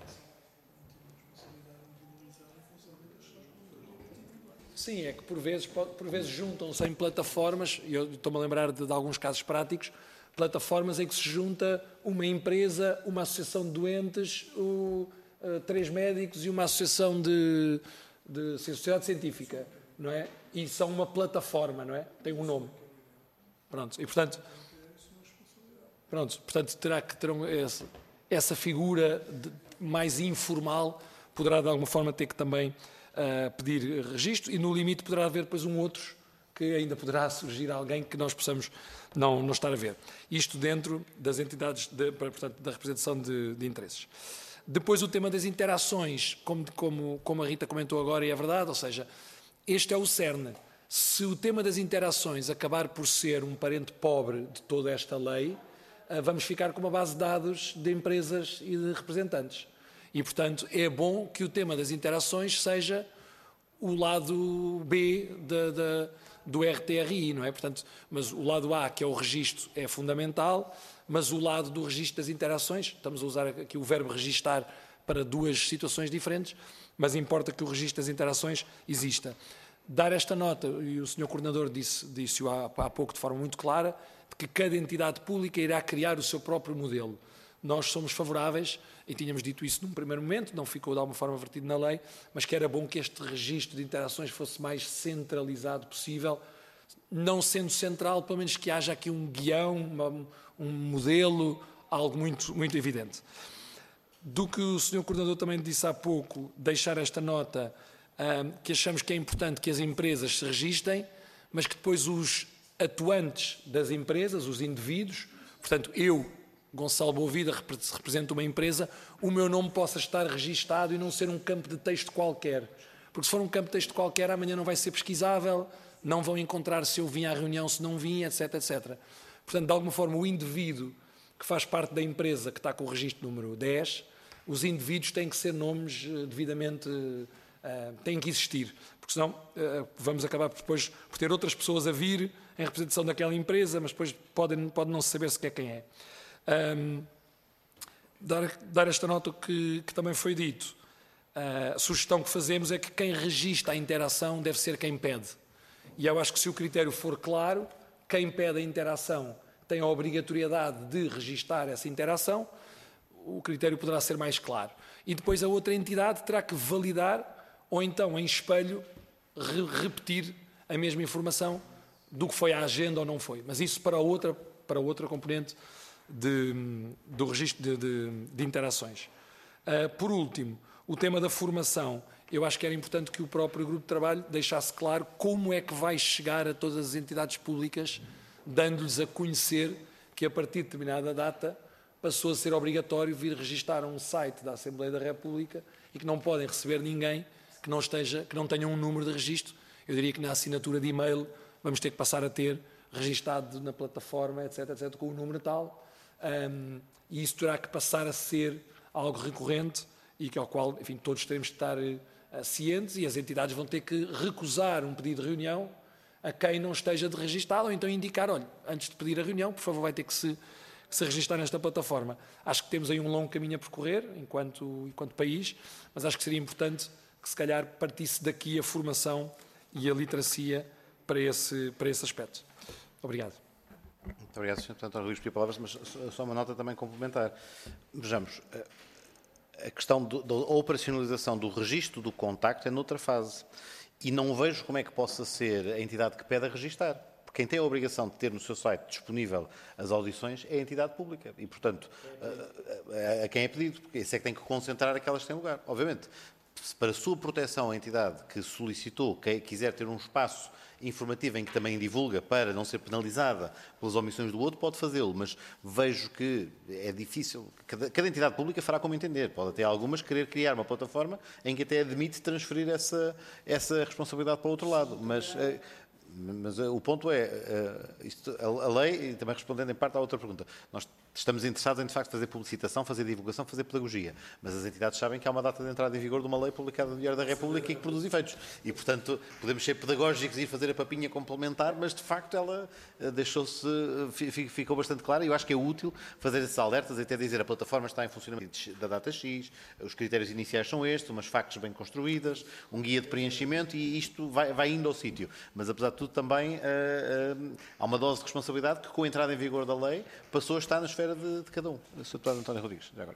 Sim, é que por vezes juntam-se em plataformas, e eu estou-me a lembrar de alguns casos práticos, plataformas em que se junta uma empresa, uma associação de doentes, 3 médicos e uma associação de sociedade científica, não é? E são uma plataforma, não é? Tem um nome. Pronto, e portanto terão essa figura mais informal, poderá de alguma forma ter que também pedir registro e no limite poderá haver depois um outro que ainda poderá surgir alguém que nós possamos não estar a ver. Isto dentro das entidades, portanto, da representação de interesses. Depois o tema das interações, como a Rita comentou agora, e é verdade, ou seja, este é o cerne. Se o tema das interações acabar por ser um parente pobre de toda esta lei, vamos ficar com uma base de dados de empresas e de representantes. E, portanto, é bom que o tema das interações seja o lado B do RTRI, não é? Portanto, mas o lado A, que é o registro, é fundamental, mas o lado do registro das interações, estamos a usar aqui o verbo registar para duas situações diferentes, mas importa que o registro das interações exista. Dar esta nota, e o Sr. Coordenador disse-o há pouco de forma muito clara, de que cada entidade pública irá criar o seu próprio modelo. Nós somos favoráveis, e tínhamos dito isso num primeiro momento, não ficou de alguma forma vertido na lei, mas que era bom que este registro de interações fosse mais centralizado possível, não sendo central, pelo menos que haja aqui um guião, um modelo, algo muito, muito evidente. Do que o Sr. Coordenador também disse há pouco, deixar esta nota, que achamos que é importante que as empresas se registrem, mas que depois os atuantes das empresas, os indivíduos, portanto, eu, Gonçalo Boavida, represento uma empresa, o meu nome possa estar registado e não ser um campo de texto qualquer. Porque se for um campo de texto qualquer, amanhã não vai ser pesquisável, não vão encontrar se eu vim à reunião, se não vim, etc, etc. Portanto, de alguma forma, o indivíduo que faz parte da empresa, que está com o registro número 10, os indivíduos têm que ser nomes devidamente, têm que existir. Porque senão vamos acabar depois por ter outras pessoas a vir em representação daquela empresa, mas depois pode não se saber sequer quem é. Dar esta nota que também foi dito. A sugestão que fazemos é que quem registra a interação deve ser quem pede. E eu acho que se o critério for claro, quem pede a interação tem a obrigatoriedade de registar essa interação, o critério poderá ser mais claro. E depois a outra entidade terá que validar ou então, em espelho, repetir a mesma informação do que foi a agenda ou não foi. Mas isso para outra componente do registro de interações. Por último, o tema da formação. Eu acho que era importante que o próprio grupo de trabalho deixasse claro como é que vai chegar a todas as entidades públicas, dando-lhes a conhecer que a partir de determinada data passou a ser obrigatório vir registar um site da Assembleia da República e que não podem receber ninguém que não tenha um número de registro. Eu diria que na assinatura de e-mail vamos ter que passar a ter registado na plataforma, etc, etc, com o número tal, e isso terá que passar a ser algo recorrente e ao qual, enfim, todos teremos de estar cientes, e as entidades vão ter que recusar um pedido de reunião a quem não esteja de registado, ou então indicar, olha, antes de pedir a reunião, por favor, vai ter que se registrar nesta plataforma. Acho que temos aí um longo caminho a percorrer, enquanto país, mas acho que seria importante que, se calhar, partisse daqui a formação e a literacia para esse aspecto. Obrigado. Muito obrigado, Sr. Deputado António Rodrigues, pelas palavras, mas só uma nota também complementar. Vejamos, a questão da operacionalização do registro do contacto é noutra fase. E não vejo como é que possa ser a entidade que pede a registar. Porque quem tem a obrigação de ter no seu site disponível as audições é a entidade pública. E, portanto, a quem é pedido. Porque esse é que tem que concentrar aquelas que têm lugar. Obviamente, para a sua proteção, a entidade que solicitou, que quiser ter um espaço informativa em que também divulga para não ser penalizada pelas omissões do outro, pode fazê-lo, mas vejo que é difícil. Cada entidade pública fará como entender. Pode até algumas querer criar uma plataforma em que até admite transferir essa responsabilidade para o outro lado, mas o ponto é, a lei, e também respondendo em parte à outra pergunta, nós estamos interessados em, de facto, fazer publicitação, fazer divulgação, fazer pedagogia, mas as entidades sabem que há uma data de entrada em vigor de uma lei publicada no Diário da República e que produz efeitos. E, portanto, podemos ser pedagógicos e fazer a papinha complementar, mas, de facto, ela ficou bastante clara e eu acho que é útil fazer esses alertas e até dizer a plataforma está em funcionamento da data X, os critérios iniciais são estes, umas facts bem construídas, um guia de preenchimento e isto vai indo ao sítio. Mas, apesar de tudo, também há uma dose de responsabilidade que, com a entrada em vigor da lei, passou a estar na esfera de cada um. Sr. Deputado António Rodrigues, já agora.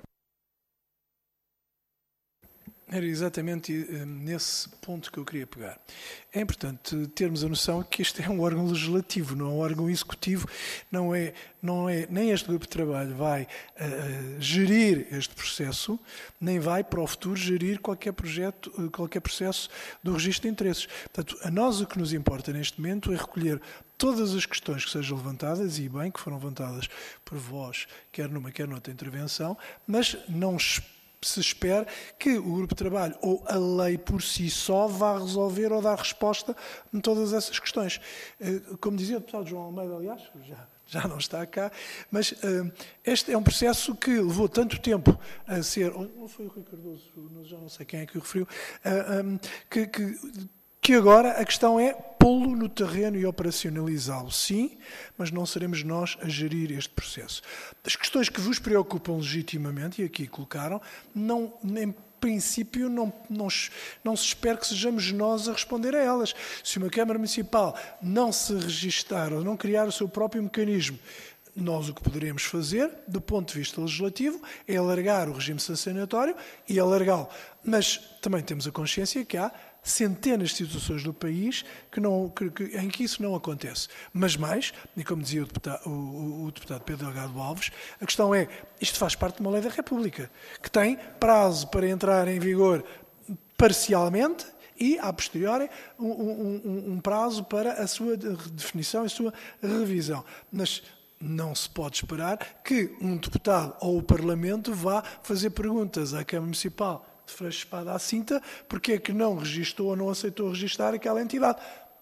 Era exatamente nesse ponto que eu queria pegar. É importante termos a noção que este é um órgão legislativo, não é um órgão executivo, não é nem este grupo de trabalho vai gerir este processo, nem vai para o futuro gerir qualquer projeto, qualquer processo do registro de interesses. Portanto, a nós o que nos importa neste momento é recolher todas as questões que sejam levantadas, e bem que foram levantadas por vós, quer numa, quer noutra intervenção, mas não se espera que o grupo de trabalho ou a lei por si só vá resolver ou dar resposta a todas essas questões. Como dizia o deputado João Almeida, aliás, já não está cá, mas este é um processo que levou tanto tempo a ser, não foi o Rui Cardoso, já não sei quem é que o referiu, que Que agora a questão é pô-lo no terreno e operacionalizá-lo, sim, mas não seremos nós a gerir este processo. As questões que vos preocupam legitimamente, e aqui colocaram, em princípio não se espera que sejamos nós a responder a elas. Se uma Câmara Municipal não se registar ou não criar o seu próprio mecanismo, nós o que poderemos fazer, do ponto de vista legislativo, é alargar o regime sancionatório e alargá-lo. Mas também temos a consciência que há centenas de situações do país em que isso não acontece. Mas mais, e como dizia o deputado Pedro Delgado Alves, a questão é, isto faz parte de uma lei da República, que tem prazo para entrar em vigor parcialmente e, a posteriori, um prazo para a sua definição e a sua revisão. Mas não se pode esperar que um deputado ou o Parlamento vá fazer perguntas à Câmara Municipal de Freixo Espada à Cinta, porque é que não registou ou não aceitou registar aquela entidade.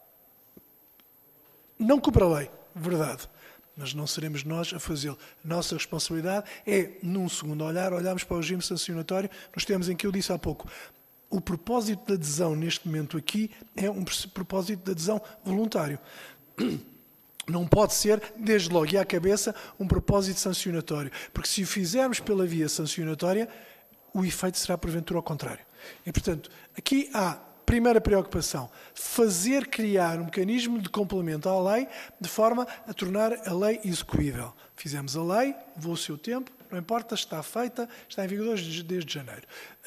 Não cumpre a lei, verdade, mas não seremos nós a fazê-lo. A nossa responsabilidade é, num segundo olhar, olharmos para o regime sancionatório, nos termos em que eu disse há pouco. O propósito de adesão neste momento aqui é um propósito de adesão voluntário. Não pode ser, desde logo e à cabeça, um propósito sancionatório, porque se o fizermos pela via sancionatória, o efeito será porventura ao contrário. E, portanto, aqui há, primeira preocupação, criar um mecanismo de complemento à lei, de forma a tornar a lei execuível. Fizemos a lei, levou o seu tempo, não importa, está feita, está em vigor desde janeiro.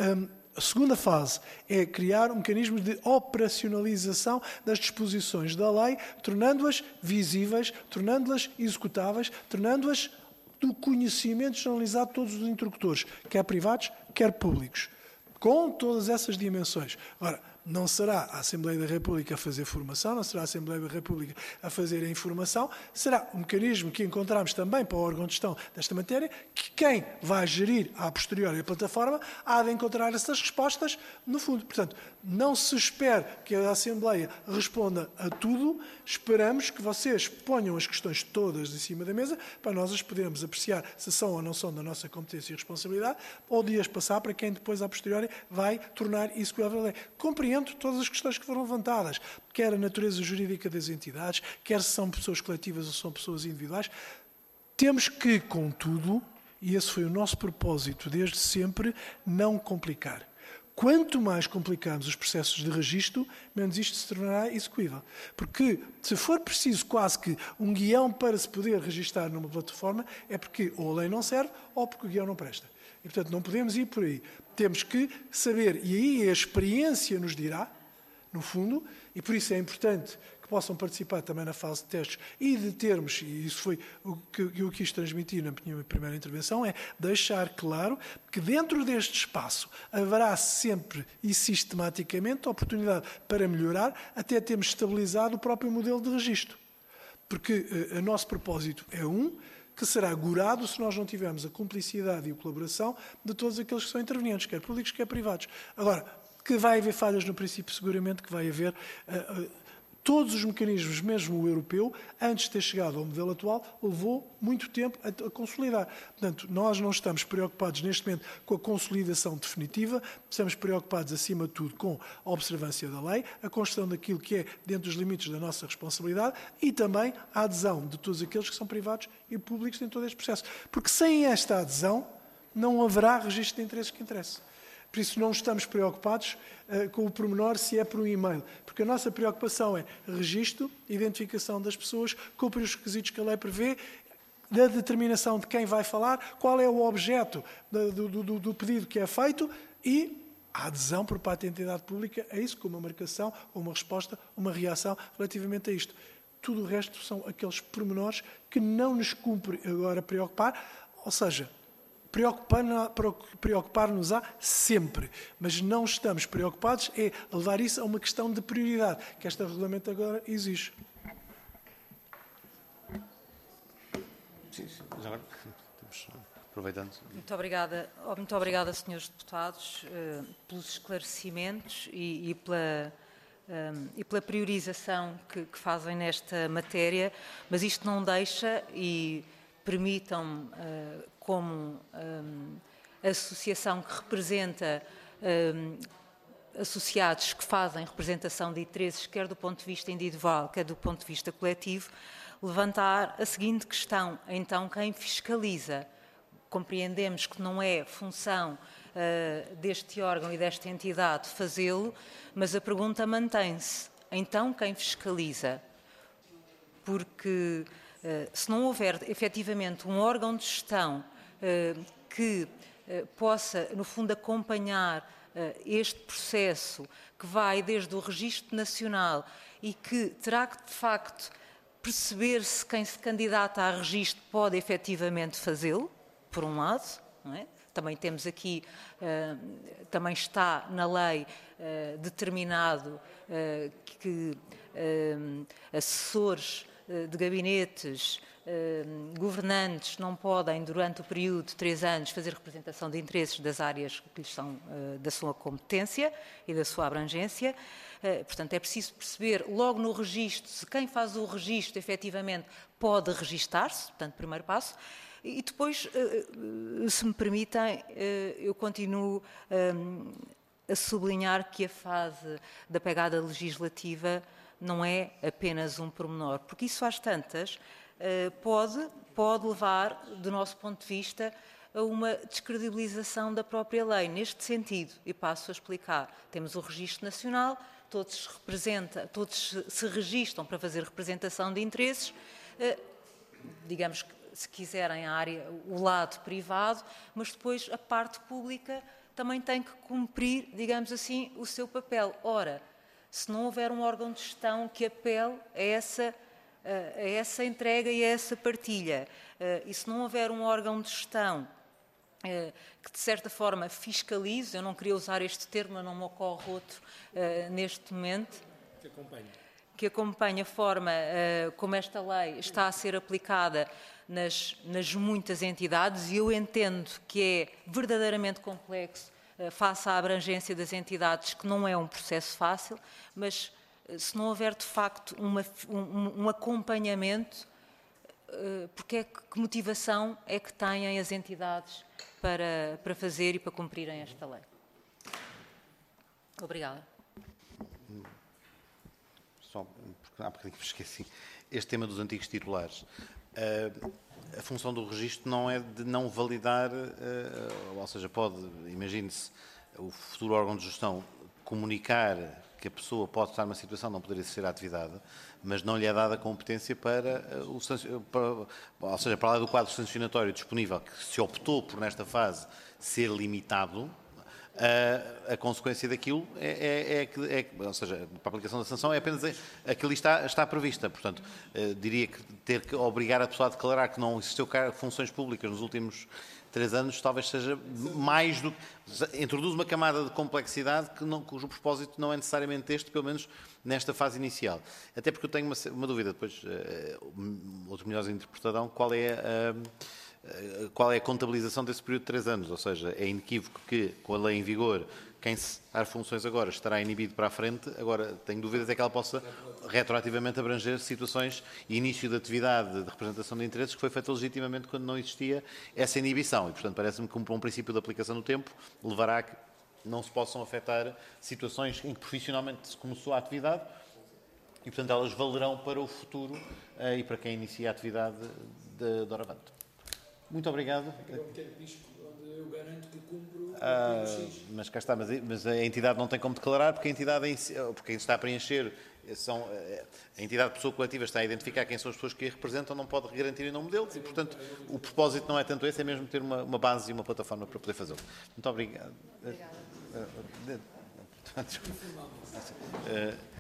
A segunda fase é criar um mecanismo de operacionalização das disposições da lei, tornando-as visíveis, tornando-as executáveis, tornando-as do conhecimento generalizado de todos os interlocutores, quer privados, quer públicos, com todas essas dimensões. Ora, não será a Assembleia da República a fazer formação, não será a Assembleia da República a fazer a informação, será um mecanismo que encontramos também para o órgão de gestão desta matéria, que quem vai gerir a posteriori a plataforma há de encontrar essas respostas no fundo. Portanto, não se espere que a Assembleia responda a tudo, esperamos que vocês ponham as questões todas em cima da mesa para nós as podermos apreciar se são ou não são da nossa competência e responsabilidade, ou dias passar para quem depois, a posteriori, vai tornar isso que a lei. Compreendo todas as questões que foram levantadas, quer a natureza jurídica das entidades, quer se são pessoas coletivas ou são pessoas individuais. Temos que, contudo, e esse foi o nosso propósito desde sempre, não complicar. Quanto mais complicarmos os processos de registro, menos isto se tornará execuível. Porque, se for preciso quase que um guião para se poder registar numa plataforma, é porque ou a lei não serve ou porque o guião não presta. E, portanto, não podemos ir por aí. Temos que saber, e aí a experiência nos dirá, no fundo, e por isso é importante que possam participar também na fase de testes e de termos, e isso foi o que eu quis transmitir na minha primeira intervenção, é deixar claro que dentro deste espaço haverá sempre e sistematicamente oportunidade para melhorar até termos estabilizado o próprio modelo de registro. Porque o nosso propósito é que será gorado se nós não tivermos a cumplicidade e a colaboração de todos aqueles que são intervenientes, quer públicos, quer privados. Agora, que vai haver falhas no princípio, seguramente que vai haver. Todos os mecanismos, mesmo o europeu, antes de ter chegado ao modelo atual, levou muito tempo a consolidar. Portanto, nós não estamos preocupados neste momento com a consolidação definitiva, estamos preocupados, acima de tudo, com a observância da lei, a construção daquilo que é dentro dos limites da nossa responsabilidade e também a adesão de todos aqueles que são privados e públicos em todo este processo. Porque sem esta adesão, não haverá registro de interesses que interesse. Por isso não estamos preocupados com o pormenor se é por um e-mail, porque a nossa preocupação é registro, identificação das pessoas, cumprir os requisitos que a lei prevê, da determinação de quem vai falar, qual é o objeto do pedido que é feito e a adesão por parte da entidade pública a isso, com uma marcação, uma resposta, uma reação relativamente a isto. Tudo o resto são aqueles pormenores que não nos cumpre agora preocupar, ou seja, preocupar-nos-á sempre, mas não estamos preocupados é levar isso a uma questão de prioridade, que este regulamento agora exige. Sim, agora aproveitando. Muito obrigada, senhores deputados, pelos esclarecimentos e pela priorização que fazem nesta matéria, mas isto não deixa e permitam, como associação que representa associados que fazem representação de interesses, quer do ponto de vista individual, quer do ponto de vista coletivo, levantar a seguinte questão: então, quem fiscaliza? Compreendemos que não é função deste órgão e desta entidade fazê-lo, mas a pergunta mantém-se: então, quem fiscaliza? Porque se não houver efetivamente um órgão de gestão que possa, no fundo, acompanhar este processo, que vai desde o Registro Nacional e que terá que, de facto, perceber se quem se candidata a registro pode efetivamente fazê-lo, por um lado, não é? Também temos aqui, também está na lei determinado que assessores de gabinetes, governantes não podem, durante o período de 3 anos, fazer representação de interesses das áreas que lhes são da sua competência e da sua abrangência. Portanto, é preciso perceber logo no registro se quem faz o registro efetivamente pode registar-se, portanto, primeiro passo. E depois, se me permitem, eu continuo a sublinhar que a fase da pegada legislativa não é apenas um pormenor, porque isso às tantas pode levar, do nosso ponto de vista, a uma descredibilização da própria lei. Neste sentido, e passo a explicar, temos o Registro Nacional, todos se registram para fazer representação de interesses, digamos que, se quiserem, o lado privado, mas depois a parte pública também tem que cumprir, digamos assim, o seu papel. Ora, se não houver um órgão de gestão que apele a essa entrega e a essa partilha, e se não houver um órgão de gestão que, de certa forma, fiscalize, eu não queria usar este termo, mas não me ocorre outro neste momento, que acompanhe a forma como esta lei está a ser aplicada nas muitas entidades, e eu entendo que é verdadeiramente complexo face à abrangência das entidades, que não é um processo fácil, mas se não houver de facto um acompanhamento, porque que motivação é que têm as entidades para fazer e para cumprirem esta lei? Obrigada. Só porque há bocadinho me esqueci. Este tema dos antigos titulares. A função do registro não é de não validar, ou seja, pode, imagine-se, o futuro órgão de gestão comunicar que a pessoa pode estar numa situação de não poder exercer a atividade, mas não lhe é dada competência ou seja, para lá do quadro sancionatório disponível, que se optou por, nesta fase, ser limitado, a consequência daquilo ou seja, para a aplicação da sanção é apenas aquilo está prevista. Portanto, diria que ter que obrigar a pessoa a declarar que não existiu funções públicas nos últimos 3 anos talvez seja mais do que... Introduz uma camada de complexidade cujo propósito não é necessariamente este, pelo menos nesta fase inicial. Até porque eu tenho uma dúvida, depois outros melhores interpretarão qual é a contabilização desse período de 3 anos, ou seja, é inequívoco que, com a lei em vigor, quem se dar funções agora estará inibido para a frente. Agora, tenho dúvidas é que ela possa retroativamente abranger situações e início de atividade de representação de interesses que foi feita legitimamente quando não existia essa inibição. E, portanto, parece-me que um princípio de aplicação no tempo levará a que não se possam afetar situações em que profissionalmente se começou a atividade e, portanto, elas valerão para o futuro e para quem inicia a atividade de doravante. Muito obrigado. Eu garanto que cumpro mas cá está, mas a entidade não tem como declarar, porque a entidade porque está a preencher, a entidade de pessoa coletiva está a identificar quem são as pessoas que a representam, não pode garantir em nome deles e, portanto, o propósito não é tanto esse, é mesmo ter uma base e uma plataforma para poder fazê-lo. Muito obrigado. Obrigada.